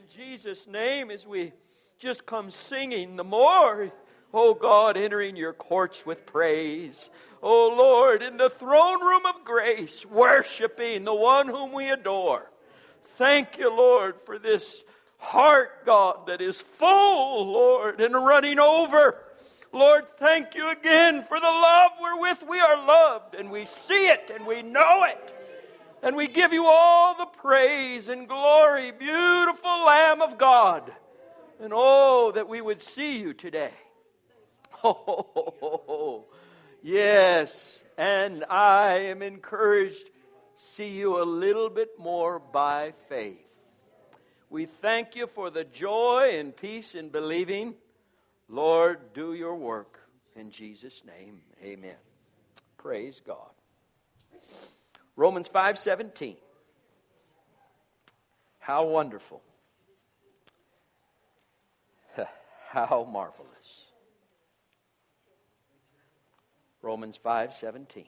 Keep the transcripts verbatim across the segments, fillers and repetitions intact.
Jesus' name, as we just come singing the more, oh God, entering your courts with praise. Oh Lord, in the throne room of grace, worshiping the one whom we adore. Thank you, Lord, for this heart, God, that is full, Lord, and running over. Lord, thank you again for the love wherewith we are loved, and we see it and we know it. And we give you all the praise and glory, beautiful Lamb of God. And oh, that we would see you today. Oh, yes. And I am encouraged to see you a little bit more by faith. We thank you for the joy and peace in believing. Lord, do your work. In Jesus' name, amen. Praise God. Romans five seventeen. How wonderful. How marvelous. Romans five seventeen.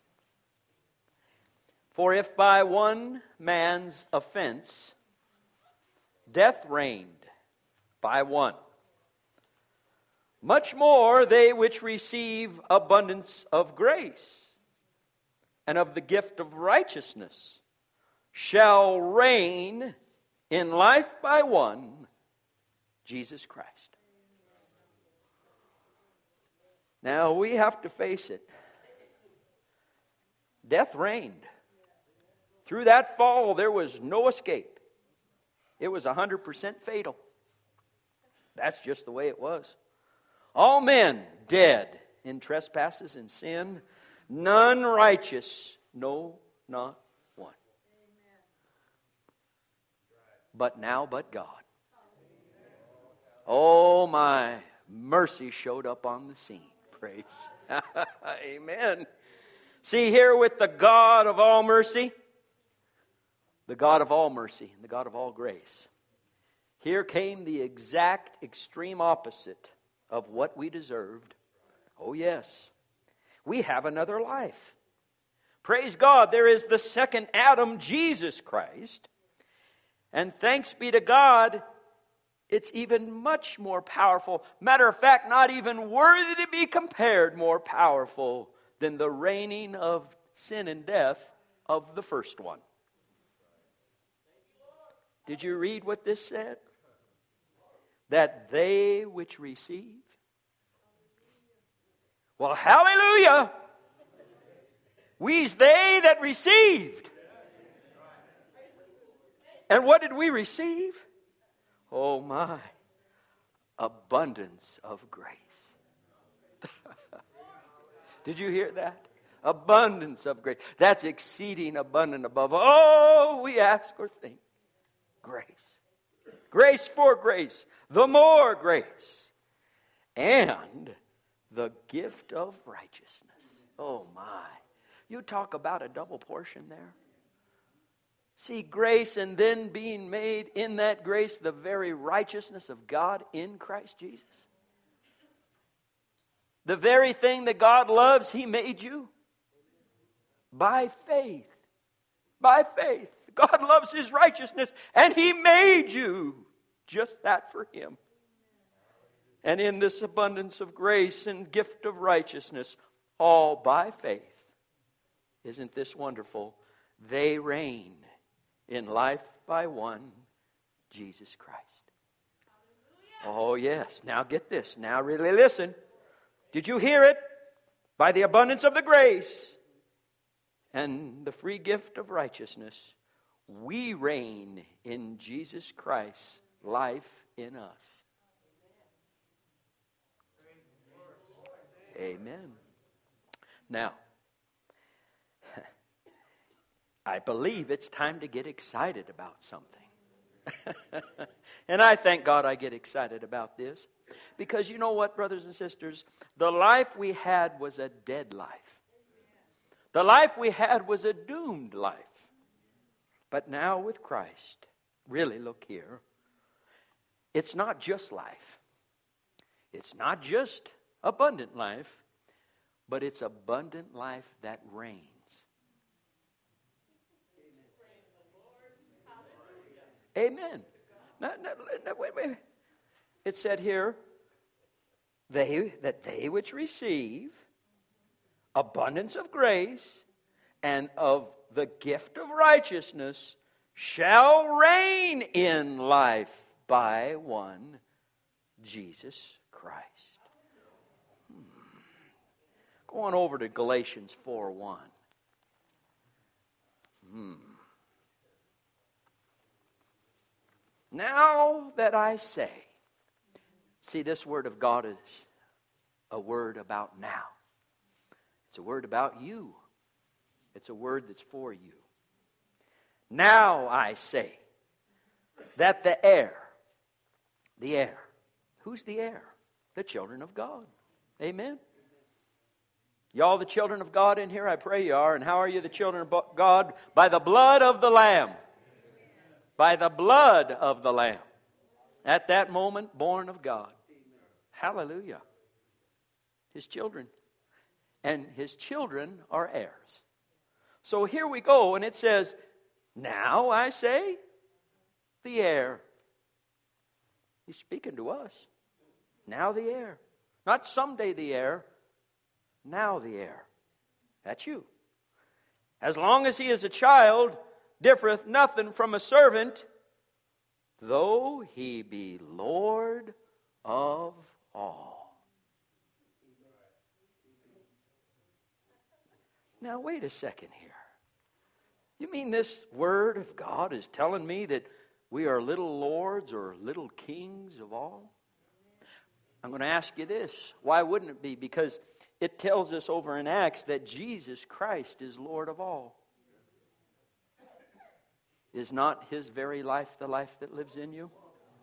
For if by one man's offense death reigned by one, much more they which receive abundance of grace and of the gift of righteousness shall reign in life by one, Jesus Christ. Now we have to face it. Death reigned. Through that fall there was no escape. It was one hundred percent fatal. That's just the way it was. All men dead in trespasses and sin, none righteous, no, not one. But now, but God. Oh, my mercy showed up on the scene. Praise. Amen. See here with the God of all mercy, the God of all mercy, and the God of all grace. Here came the exact extreme opposite of what we deserved. Oh, yes. We have another life. Praise God, there is the second Adam, Jesus Christ. And thanks be to God, it's even much more powerful. Matter of fact, not even worthy to be compared more powerful than the reigning of sin and death of the first one. Did you read what this said? That they which receive. Well, hallelujah. We's they that received. And what did we receive? Oh my, abundance of grace. Did you hear that? Abundance of grace. That's exceeding abundant above all we ask or think. Grace. Grace for grace. The more grace. And the gift of righteousness. Oh my. You talk about a double portion there. See, grace and then being made in that grace the very righteousness of God in Christ Jesus. The very thing that God loves, He made you. By faith. By faith. God loves His righteousness and He made you just that for Him. And in this abundance of grace and gift of righteousness, all by faith. Isn't this wonderful? They reign in life by one, Jesus Christ. Oh yes, now get this. Now really listen. Did you hear it? By the abundance of the grace and the free gift of righteousness, we reign in Jesus Christ's life in us. Amen. Now, I believe it's time to get excited about something. And I thank God I get excited about this. Because you know what, brothers and sisters? The life we had was a dead life. The life we had was a doomed life. But now with Christ, really look here, it's not just life. It's not just abundant life, but it's abundant life that reigns. Amen. No, no, no, wait, wait. It said here, they that they which receive abundance of grace and of the gift of righteousness shall reign in life by one, Jesus Christ. Hmm. Go on over to Galatians four one. Hmm. Now that I say, see, this word of God is a word about now. It's a word about you. It's a word that's for you. Now I say that the heir, the heir, who's the heir? The children of God. Amen. Y'all the children of God in here? I pray you are. And how are you the children of God? By the blood of the Lamb. By the blood of the Lamb. At that moment, born of God. Hallelujah. His children. And his children are heirs. So here we go, and it says, now I say, the heir. He's speaking to us. Now the heir. Not someday the heir. Now the heir. That's you. As long as he is a child, differeth nothing from a servant, though he be Lord of all. Now wait a second here. You mean this word of God is telling me that we are little lords or little kings of all? I'm going to ask you this. Why wouldn't it be? Because it tells us over in Acts that Jesus Christ is Lord of all. Is not his very life the life that lives in you?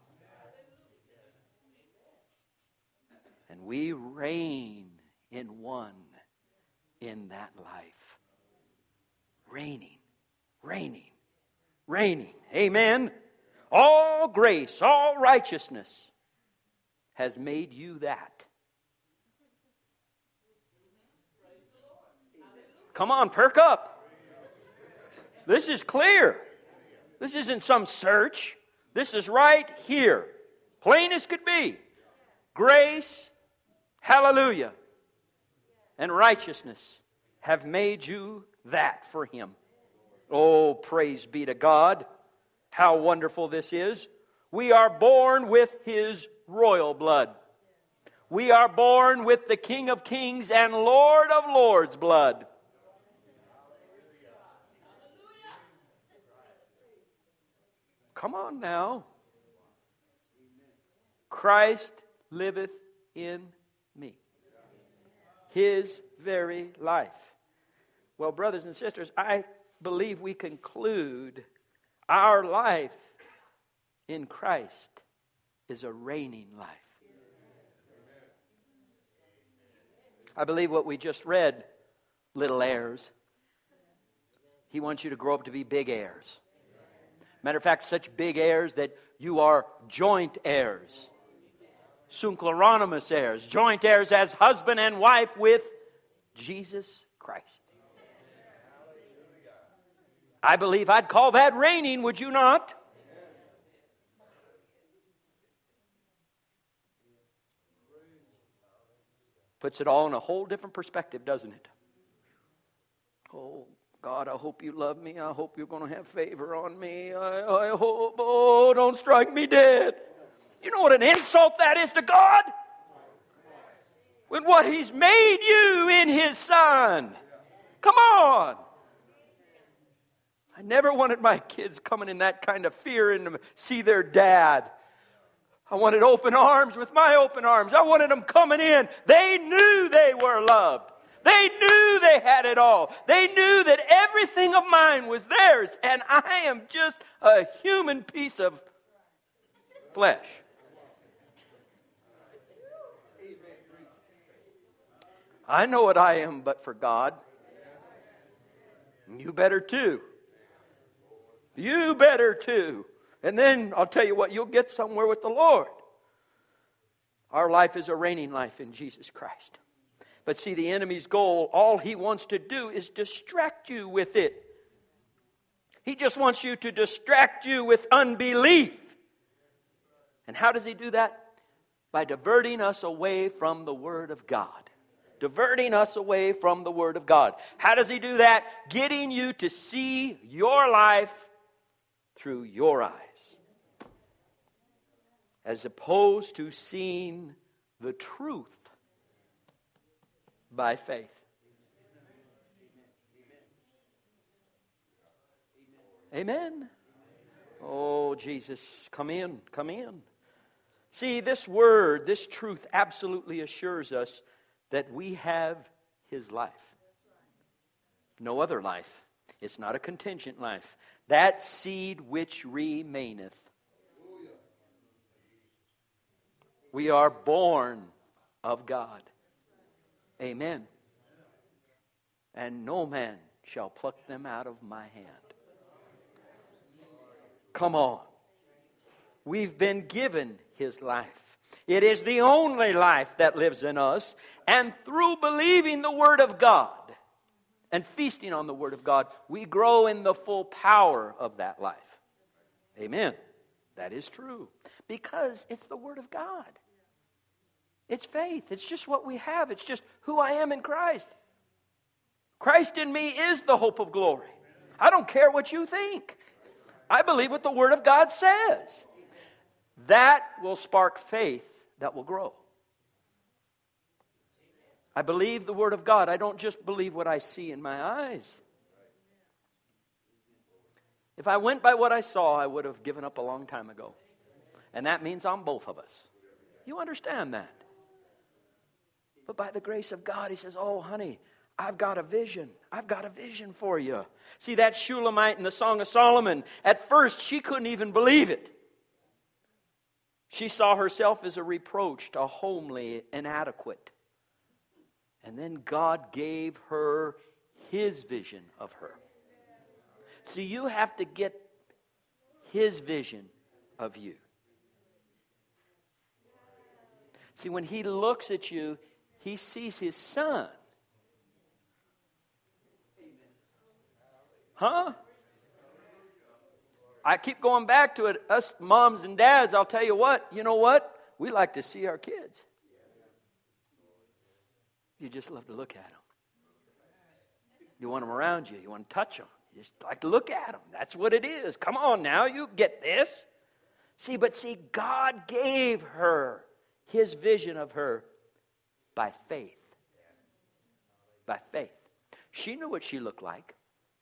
And we reign in one in that life. Reigning, reigning, reigning. Amen. All grace, all righteousness has made you that. Come on, perk up. This is clear. This isn't some search. This is right here. Plain as could be. Grace, hallelujah, and righteousness have made you that for him. Oh, praise be to God. How wonderful this is. We are born with his royal blood. We are born with the King of Kings and Lord of Lords blood. Come on now. Christ liveth in me. His very life. Well, brothers and sisters, I believe we conclude our life in Christ is a reigning life. I believe what we just read, little heirs, he wants you to grow up to be big heirs. Matter of fact, such big heirs that you are joint heirs. Synchrononymous heirs. Joint heirs as husband and wife with Jesus Christ. I believe I'd call that reigning, would you not? Puts it all in a whole different perspective, doesn't it? Oh, God, I hope you love me. I hope you're going to have favor on me. I, I hope, oh, don't strike me dead. You know what an insult that is to God? When what he's made you in his Son. Come on. I never wanted my kids coming in that kind of fear and to see their dad. I wanted open arms with my open arms. I wanted them coming in. They knew they were loved. They knew they had it all. They knew that everything of mine was theirs. And I am just a human piece of flesh. I know what I am but for God. And you better too. You better too. And then I'll tell you what, you'll get somewhere with the Lord. Our life is a reigning life in Jesus Christ. But see, the enemy's goal, all he wants to do is distract you with it. He just wants you to distract you with unbelief. And how does He do that? By diverting us away from the Word of God. Diverting us away from the Word of God. How does He do that? Getting you to see your life through your eyes, as opposed to seeing the truth by faith. Amen. Oh, Jesus, come in, come in. See, this word, this truth absolutely assures us that we have His life. No other life. It's not a contingent life. That seed which remaineth. We are born of God. Amen. And no man shall pluck them out of my hand. Come on. We've been given His life. It is the only life that lives in us. And through believing the Word of God and feasting on the Word of God, we grow in the full power of that life. Amen. That is true. Because it's the Word of God. It's faith. It's just what we have. It's just who I am in Christ. Christ in me is the hope of glory. I don't care what you think. I believe what the Word of God says. That will spark faith that will grow. I believe the Word of God. I don't just believe what I see in my eyes. If I went by what I saw, I would have given up a long time ago. And that means on both of us. You understand that? But by the grace of God, He says, oh, honey, I've got a vision. I've got a vision for you. See, that Shulamite in the Song of Solomon, at first she couldn't even believe it. She saw herself as a reproach, a homely, inadequate. And then God gave her His vision of her. See, you have to get His vision of you. See, when He looks at you, He sees His Son. Huh? I keep going back to it. Us moms and dads, I'll tell you what, you know what? We like to see our kids. You just love to look at them. You want them around you. You want to touch them. You just like to look at them. That's what it is. Come on now, you get this. See, but see, God gave her His vision of her by faith. By faith. She knew what she looked like.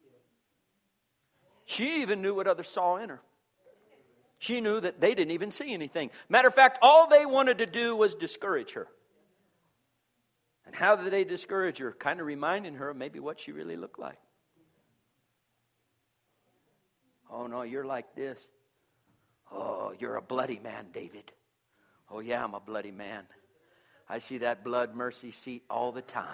She even knew what others saw in her. She knew that they didn't even see anything. Matter of fact, all they wanted to do was discourage her. And how did they discourage her? Kind of reminding her of maybe what she really looked like. Oh, no, you're like this. Oh, you're a bloody man, David. Oh, yeah, I'm a bloody man. I see that blood mercy seat all the time.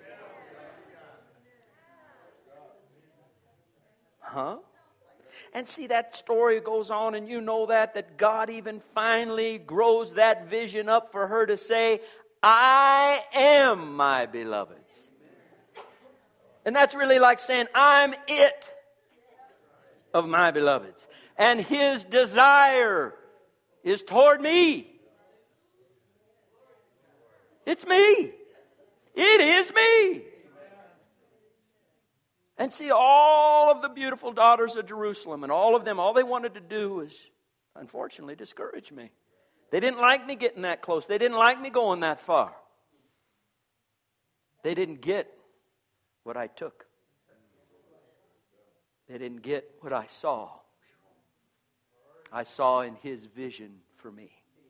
Huh? And see, that story goes on, and you know that, that God even finally grows that vision up for her to say, I am my beloved's. And that's really like saying, I'm it of my beloved's. And His desire is toward me. It's me. It is me. And see, all of the beautiful daughters of Jerusalem and all of them, all they wanted to do was, unfortunately, discourage me. They didn't like me getting that close. They didn't like me going that far. They didn't get what I took. They didn't get what I saw. I saw in His vision for me.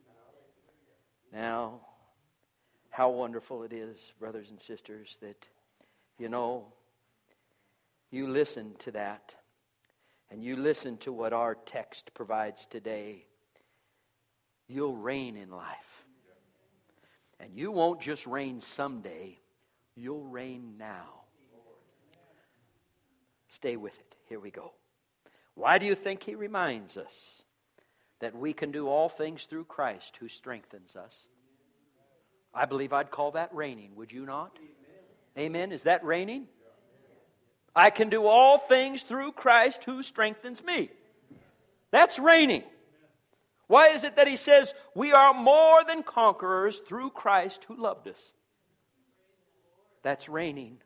Now, how wonderful it is, brothers and sisters, that, you know, you listen to that, and you listen to what our text provides today. You'll reign in life. And you won't just reign someday, you'll reign now. Stay with it. Here we go. Why do you think He reminds us that we can do all things through Christ who strengthens us? I believe I'd call that reigning, would you not? Amen. Amen. Is that reigning? I can do all things through Christ who strengthens me. That's reigning. Why is it that he says we are more than conquerors through Christ who loved us? That's reigning.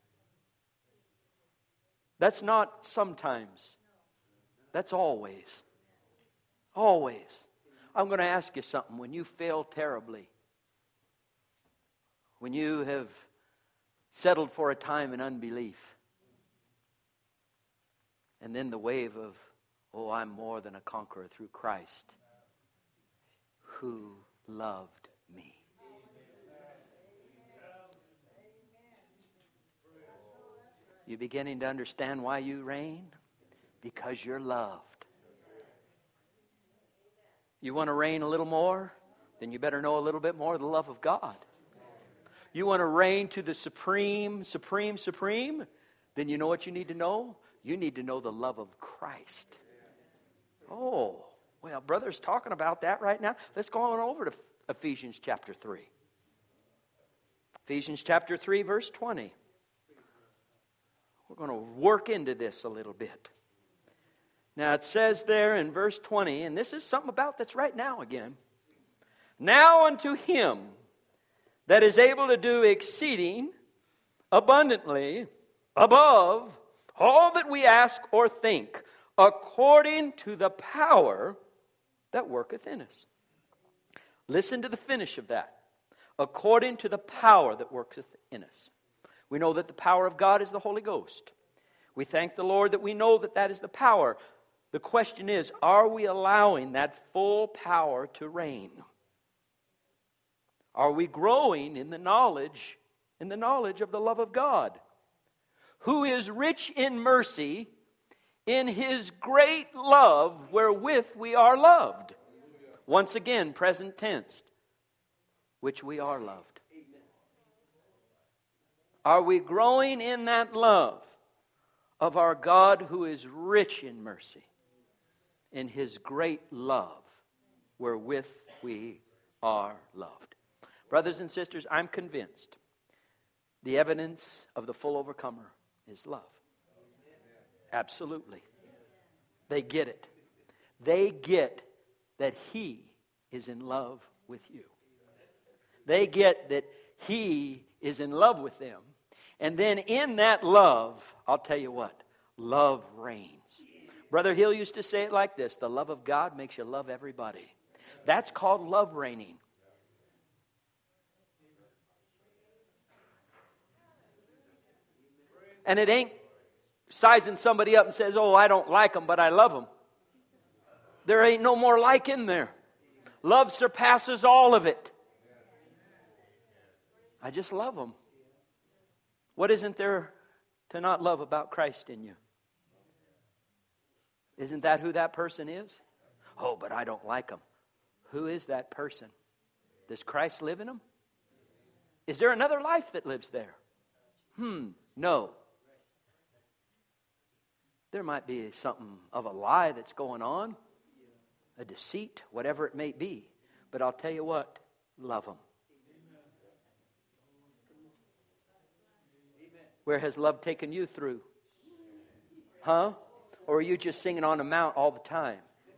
That's not sometimes. That's always. Always. I'm going to ask you something. When you fail terribly, when you have settled for a time in unbelief, and then the wave of, oh, I'm more than a conqueror through Christ who loved me. You beginning to understand why you reign? Because you're loved. You want to reign a little more? Then you better know a little bit more of the love of God. You want to reign to the supreme, supreme, supreme? Then you know what you need to know? You need to know the love of Christ. Oh, well, brother's talking about that right now. Let's go on over to Ephesians chapter three. Ephesians chapter three, verse twenty. We're going to work into this a little bit. Now it says there in verse twenty, and this is something about that's right now again. Now unto him that is able to do exceeding abundantly above all that we ask or think, according to the power that worketh in us. Listen to the finish of that. According to the power that worketh in us. We know that the power of God is the Holy Ghost. We thank the Lord that we know that that is the power. The question is, are we allowing that full power to reign? Are we growing in the knowledge, in the knowledge of the love of God, who is rich in mercy, in his great love wherewith we are loved? Once again, present tense, which we are loved. Are we growing in that love of our God who is rich in mercy, in his great love wherewith we are loved? Brothers and sisters, I'm convinced the evidence of the full overcomer is love. Absolutely. They get it. They get that he is in love with you. They get that he is in love with them. And then in that love, I'll tell you what, love reigns. Brother Hill used to say it like this: the love of God makes you love everybody. That's called love reigning. And it ain't sizing somebody up and says, oh, I don't like them, but I love them. There ain't no more like in there. Love surpasses all of it. I just love them. What isn't there to not love about Christ in you? Isn't that who that person is? Oh, but I don't like them. Who is that person? Does Christ live in them? Is there another life that lives there? Hmm, no. There might be something of a lie that's going on, a deceit, whatever it may be. But I'll tell you what, love them. Where has love taken you through? Huh? Or are you just singing on the mount all the time?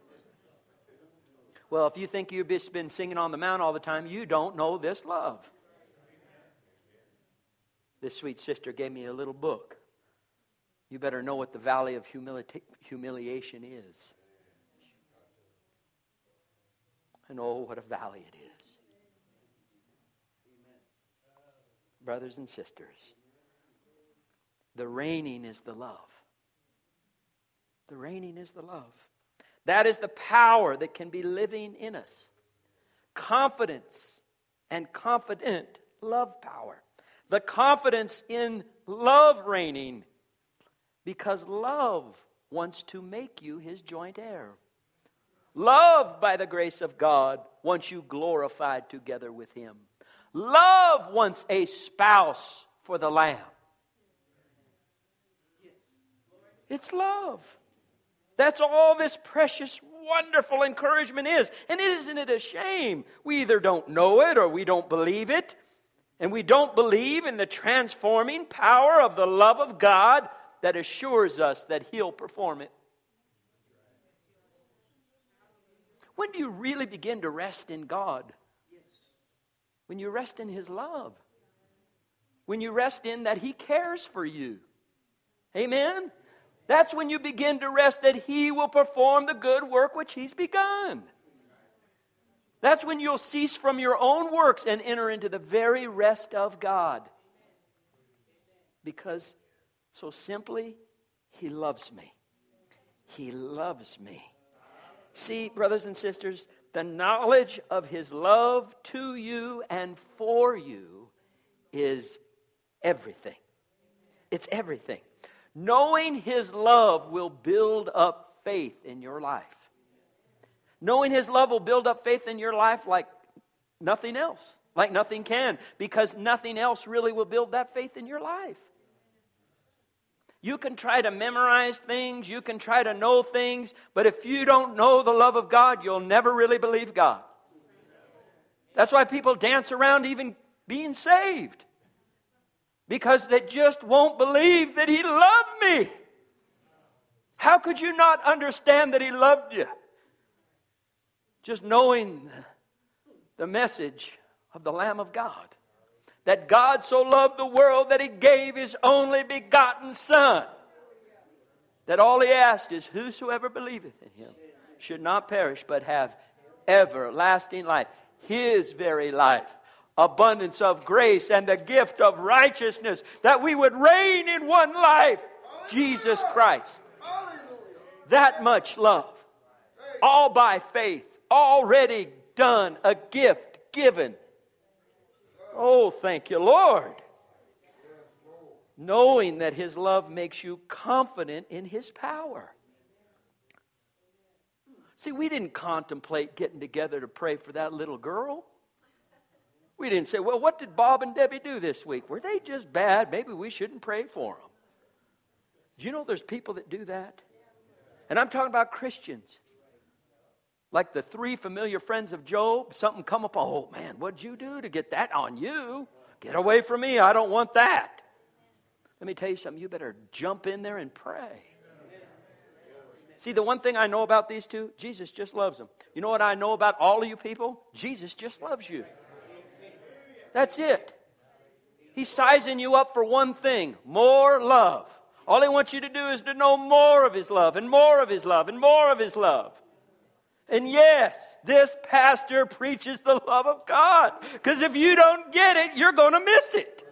Well, if you think you've just been singing on the mount all the time, you don't know this love. This sweet sister gave me a little book. You better know what the valley of humili- humiliation is. And oh, what a valley it is. Brothers and sisters, the reigning is the love. The reigning is the love. That is the power that can be living in us. Confidence and confident love power. The confidence in love reigning. Because love wants to make you his joint heir. Love, by the grace of God, wants you glorified together with him. Love wants a spouse for the Lamb. It's love. That's all this precious, wonderful encouragement is. And isn't it a shame? We either don't know it or we don't believe it. And we don't believe in the transforming power of the love of God that assures us that he'll perform it. When do you really begin to rest in God? When you rest in His love. When you rest in that He cares for you. Amen? That's when you begin to rest that He will perform the good work which He's begun. That's when you'll cease from your own works and enter into the very rest of God. Because so simply, He loves me. He loves me. See, brothers and sisters, the knowledge of His love to you and for you is everything. It's everything. Knowing His love will build up faith in your life. Knowing His love will build up faith in your life like nothing else. Like nothing can. Because nothing else really will build that faith in your life. You can try to memorize things. You can try to know things. But if you don't know the love of God, you'll never really believe God. That's why people dance around even being saved. Because they just won't believe that He loved me. How could you not understand that He loved you? Just knowing the message of the Lamb of God. That God so loved the world that He gave His only begotten Son. That all He asked is, whosoever believeth in Him should not perish but have everlasting life. His very life. Abundance of grace and the gift of righteousness. That we would reign in one life. Jesus Christ. That much love. All by faith. Already done. A gift given. Oh, thank you, Lord. Knowing that His love makes you confident in His power. See, we didn't contemplate getting together to pray for that little girl. We didn't say, well, what did Bob and Debbie do this week? Were they just bad? Maybe we shouldn't pray for them. Do you know there's people that do that? And I'm talking about Christians. Like the three familiar friends of Job, something come up, oh man, what'd you do to get that on you? Get away from me, I don't want that. Let me tell you something, you better jump in there and pray. See, the one thing I know about these two, Jesus just loves them. You know what I know about all of you people? Jesus just loves you. That's it. He's sizing you up for one thing, more love. All He wants you to do is to know more of His love and more of His love and more of His love. And yes, this pastor preaches the love of God. Because if you don't get it, you're going to miss it.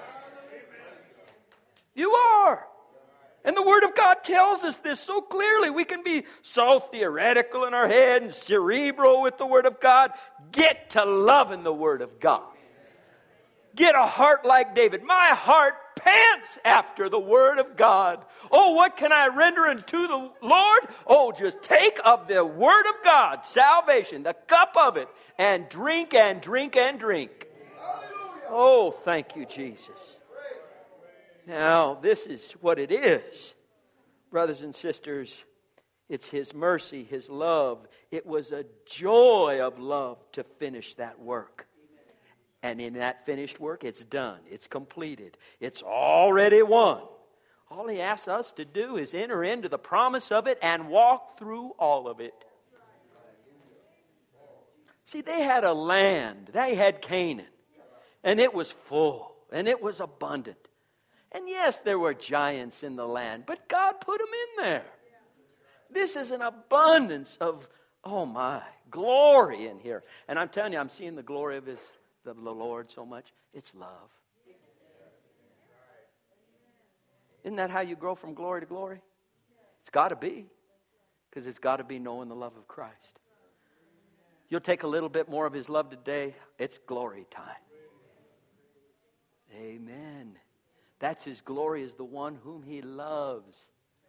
You are. And the Word of God tells us this so clearly. We can be so theoretical in our head and cerebral with the Word of God. Get to loving the Word of God. Get a heart like David. My heart pants after the Word of God. Oh, what can I render unto the Lord? Oh, just take of the Word of God, salvation, the cup of it, and drink and drink and drink. Oh, thank you, Jesus. Now, this is what it is. Brothers and sisters, it's His mercy, His love. It was a joy of love to finish that work. And in that finished work, it's done. It's completed. It's already won. All He asks us to do is enter into the promise of it and walk through all of it. See, they had a land. They had Canaan. And it was full. And it was abundant. And yes, there were giants in the land. But God put them in there. This is an abundance of, oh my, glory in here. And I'm telling you, I'm seeing the glory of His the Lord so much. It's love. Isn't that how you grow from glory to glory? It's got to be. Because it's got to be knowing the love of Christ. You'll take a little bit more of His love today. It's glory time. Amen. That's His glory, is the one whom He loves.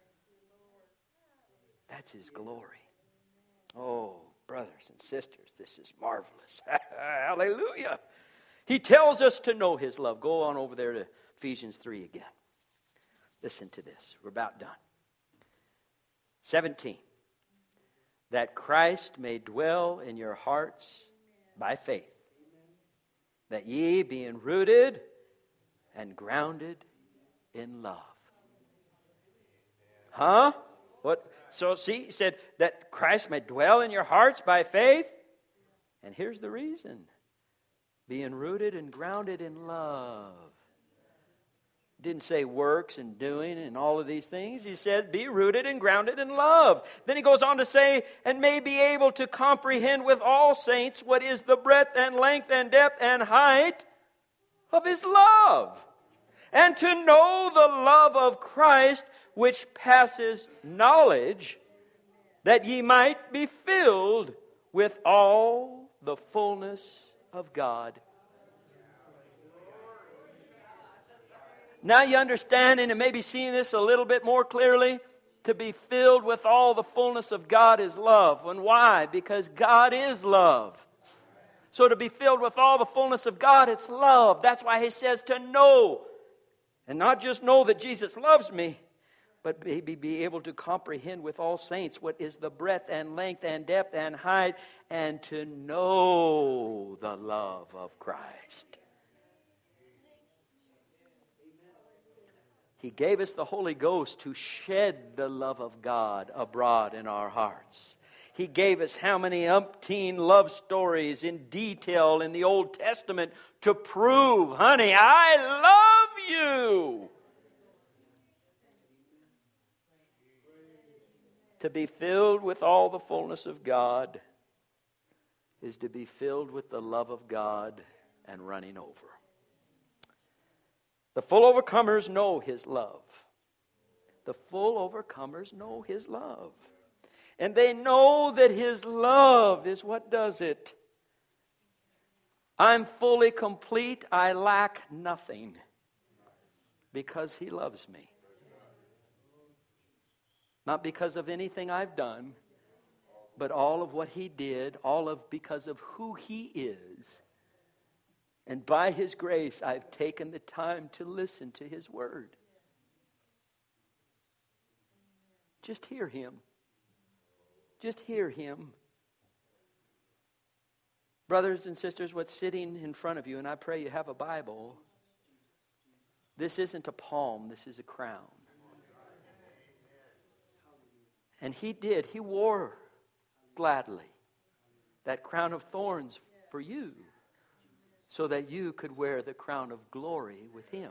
That's His glory. Oh, brothers and sisters, this is marvelous. Hallelujah. He tells us to know His love. Go on over there to Ephesians three again. Listen to this. We're about done. seventeen. That Christ may dwell in your hearts by faith. That ye, being rooted and grounded in love. Huh? What? So see, he said that Christ may dwell in your hearts by faith. And here's the reason. Being rooted and grounded in love. Didn't say works and doing and all of these things. He said be rooted and grounded in love. Then he goes on to say, and may be able to comprehend with all saints what is the breadth and length and depth and height of his love. And to know the love of Christ which passes knowledge, that ye might be filled with all the fullness of God. Now you understand and maybe seeing this a little bit more clearly. To be filled with all the fullness of God is love. And why? Because God is love. So to be filled with all the fullness of God, it's love. That's why he says to know. And not just know that Jesus loves me, but maybe be able to comprehend with all saints what is the breadth and length and depth and height, and to know the love of Christ. He gave us the Holy Ghost to shed the love of God abroad in our hearts. He gave us how many umpteen love stories in detail in the Old Testament to prove, honey, I love you. To be filled with all the fullness of God is to be filled with the love of God and running over. The full overcomers know his love. The full overcomers know his love. And they know that his love is what does it. I'm fully complete. I lack nothing because he loves me. Not because of anything I've done, but all of what he did, all of because of who he is. And by his grace, I've taken the time to listen to his word. Just hear him. Just hear him. Brothers and sisters, what's sitting in front of you, and I pray you have a Bible, this isn't a palm, this is a crown. And he did, he wore gladly that crown of thorns for you, so that you could wear the crown of glory with him.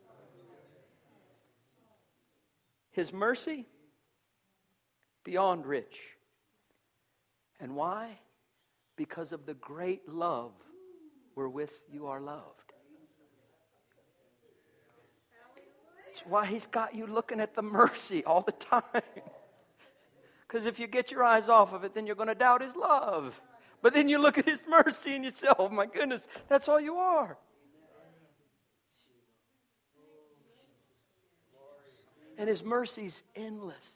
His mercy, beyond rich. And why? Because of the great love wherewith you are loved. That's why he's got you looking at the mercy all the time. Because if you get your eyes off of it, then you're going to doubt his love. But then you look at his mercy and you say, oh my goodness, that's all you are. And his mercy's endless.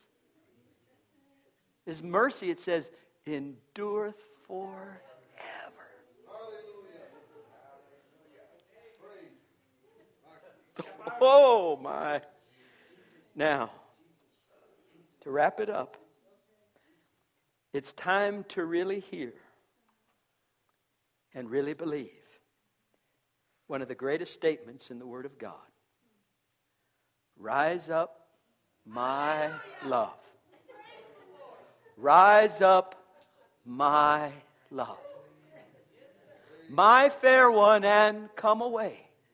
His mercy, it says, endureth forever. Oh my. Now, to wrap it up, it's time to really hear and really believe one of the greatest statements in the Word of God. Rise up, my love. Rise up, my love. My fair one, and come away.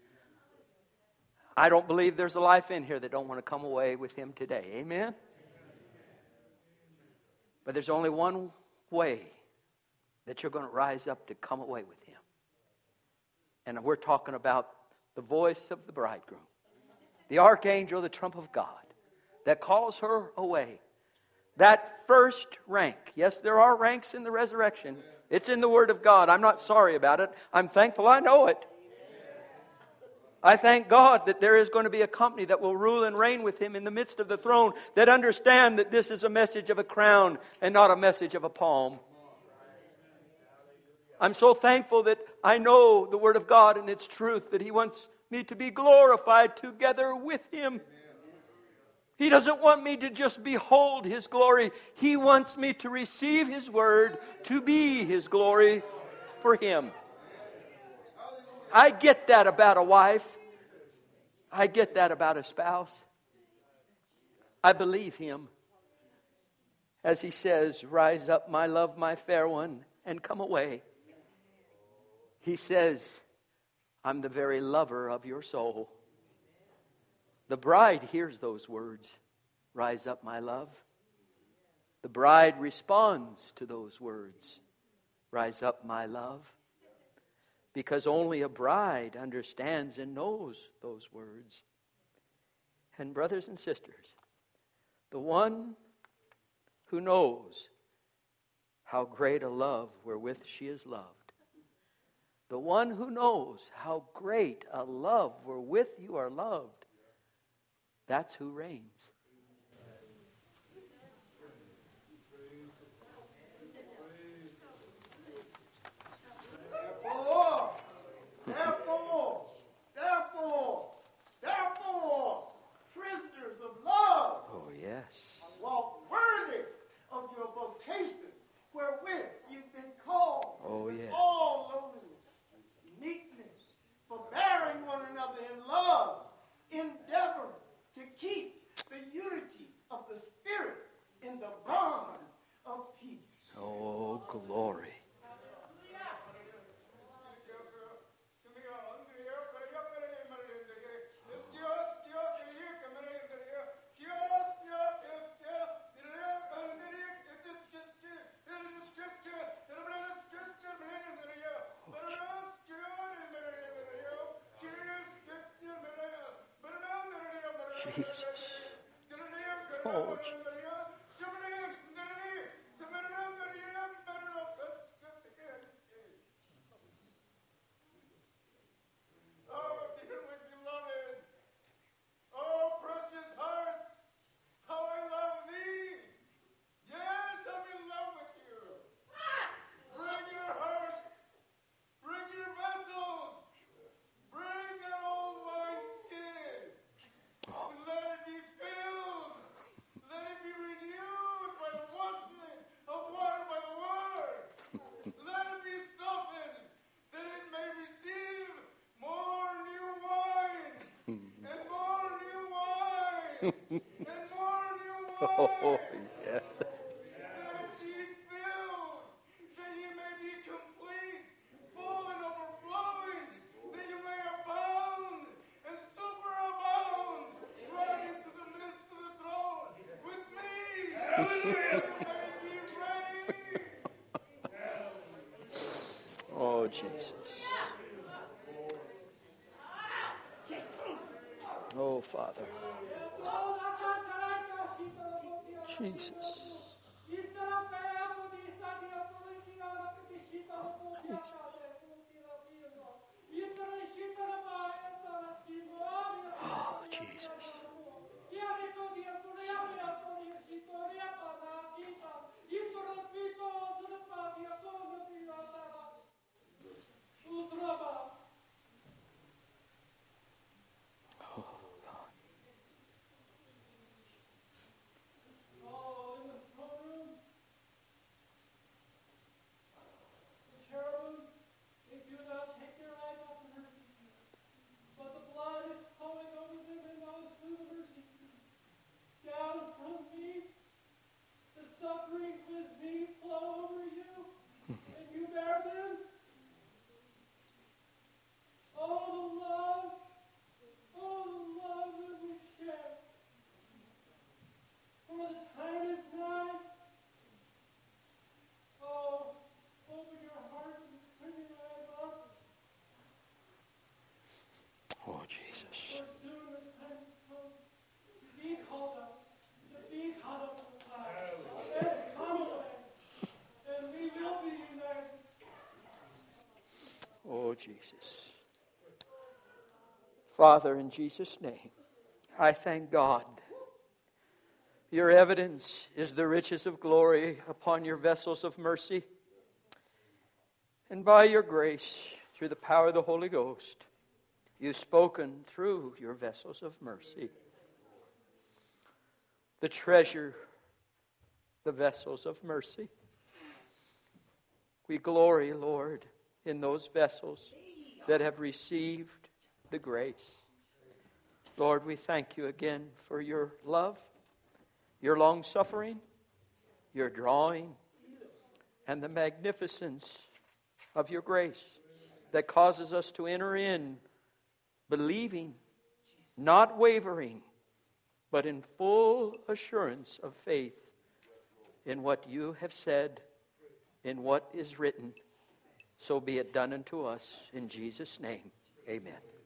I don't believe there's a life in here that don't want to come away with him today. Amen? But there's only one way that you're going to rise up to come away with him. And we're talking about the voice of the bridegroom. The archangel, the trump of God, that calls her away. That first rank. Yes, there are ranks in the resurrection. It's in the Word of God. I'm not sorry about it. I'm thankful I know it. I thank God that there is going to be a company that will rule and reign with him in the midst of the throne, that understand that this is a message of a crown and not a message of a palm. I'm so thankful that I know the Word of God and its truth, that he wants me to be glorified together with him. He doesn't want me to just behold his glory. He wants me to receive his word, to be his glory for him. I get that about a wife. I get that about a spouse. I believe him. as he says, rise up, my love, my fair one, and come away. He says, I'm the very lover of your soul. The bride hears those words, rise up, my love. The bride responds to those words, rise up, my love. Because only a bride understands and knows those words. And brothers and sisters, the one who knows how great a love wherewith she is loved, the one who knows how great a love wherewith you are loved, that's who reigns. Therefore, therefore, therefore, therefore, prisoners of love, Oh, yes. walk worthy of your vocation wherewith you've been called. Oh, with yes. all lowliness, meekness, forbearing one another in love, endeavor to keep the unity of the Spirit in the bond of peace. Oh, glory. Jesus. Oh, Jesus. Oh, dearly beloved, oh, precious hearts, how I love thee. Yes, I'm in love with you. Bring your hearts, bring your vessels, bring that old wineskin. Let it be filled, let it be renewed by the washing of water by the word. Let it be softened, that it may receive more new wine, and more new wine, and more new Oh, wine. yes. Let it be filled, that you may be complete, full and overflowing, that you may abound and superabound, right into the midst of the throne with me. Hallelujah. You may be ready. Oh, Jesus. Oh, Father. Jesus. Oh, Jesus. Oh, Jesus. Oh, Jesus. Father, in Jesus' name, I thank God. Your evidence is the riches of glory upon your vessels of mercy. And by your grace, through the power of the Holy Ghost, you've spoken through your vessels of mercy. The treasure, the vessels of mercy. We glory, Lord, in those vessels that have received the grace. Lord, we thank you again for your love, your long suffering, your drawing, and the magnificence of your grace that causes us to enter in believing, not wavering, but in full assurance of faith in what you have said, in what is written. So be it done unto us in Jesus' name. Amen.